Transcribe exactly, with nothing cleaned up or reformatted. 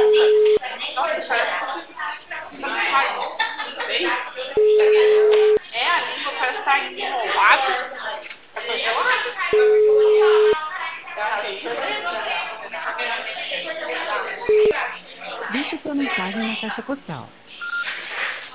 Nossa, parece que tá saindo. Sei. É, a língua parece que tá enrolada. Tá congelada. Deixe sua mensagem na caixa postal.